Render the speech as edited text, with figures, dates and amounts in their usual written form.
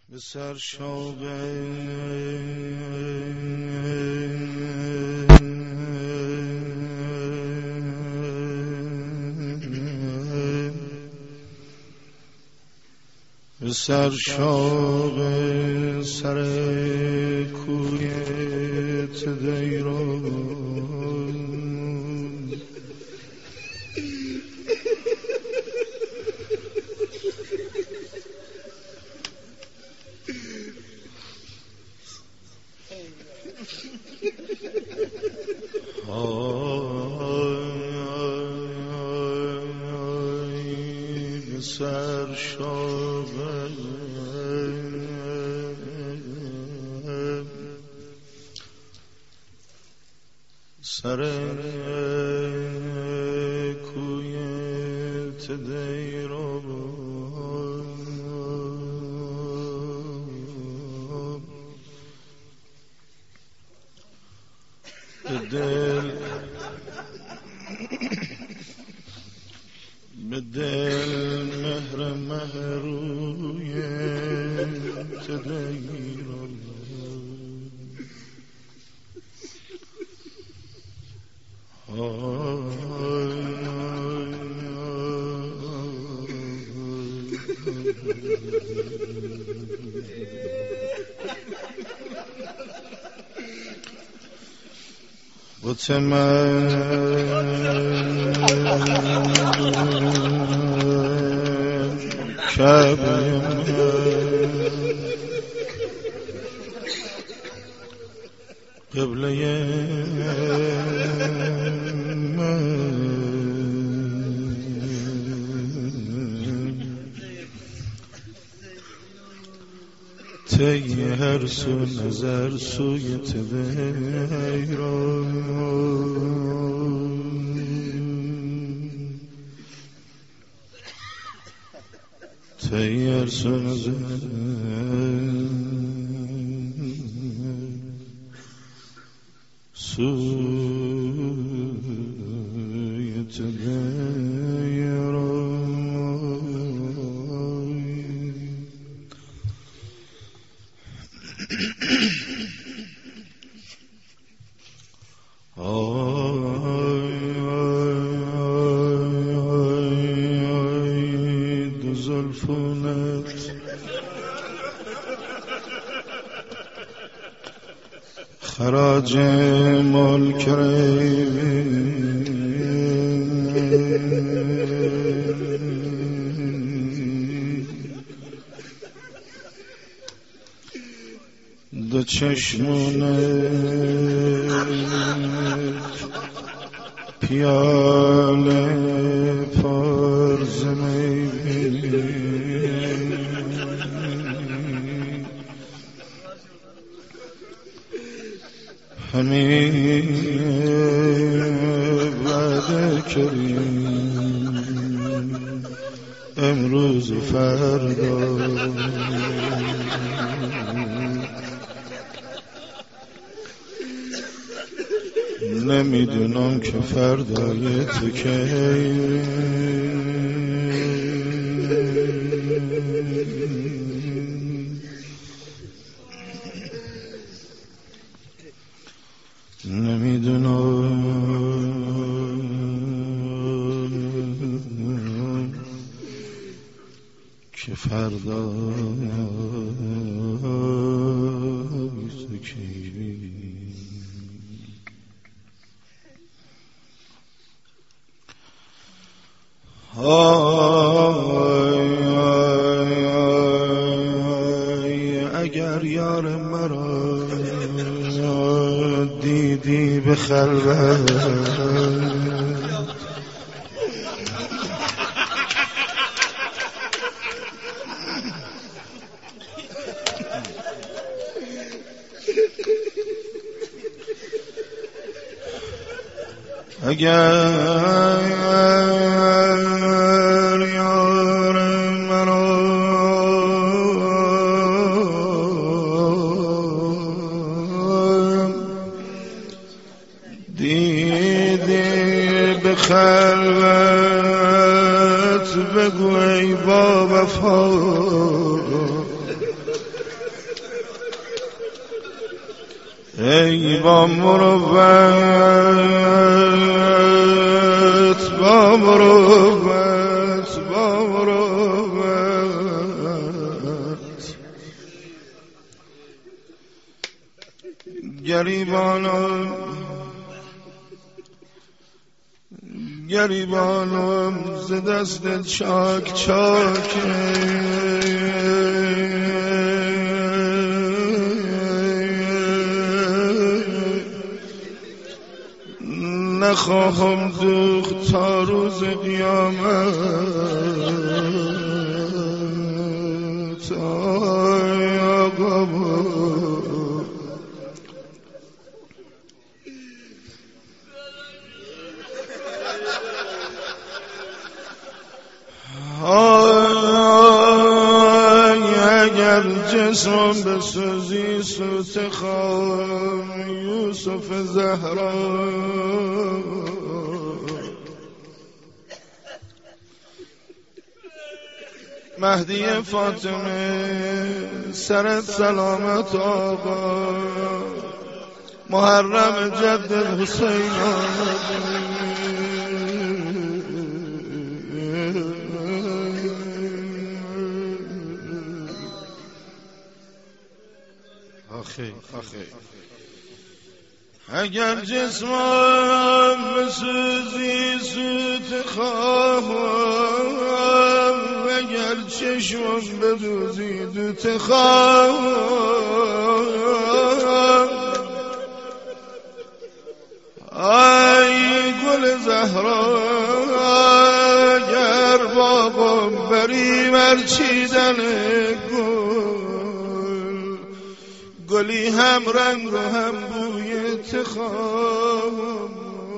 به سرشاق به سرشاق سر کوی تدیران به سرشاق سر کوی تدیران به دل مهر روی تدیران بت من کعبه قبله تی هر سو نظر سوی تدیران تی هر سو نظر سوی تدیران دو زلفونت خراج مال کریم دو چشمونت پیاله پر زمین همین وعده کریم امروز و فردا نمیدونم که فردای تو کی نمیدونم که فردای تو کی اگر یار مرا دیدی به خلوت اگر یار مرا دیدی به خلوت بگو ای با وفا ای با مروت با مروت با مروت گریبانم ز دست چاک چاکه نخواهم دوخت تا روز قیامت. آی آقا اگر جسم بسوزی سوت خواهم یوسف زهرا مهدی فاطمه سرت سلامت آقا محرم جد حسین آخی اگر جسمم بسوزی سوت خواهم اگر چشمم بدوزی دوت خواهم. ای گل زهرا اگر باغم بری مرچیدن گلی هم رنگ و هم بوی تخام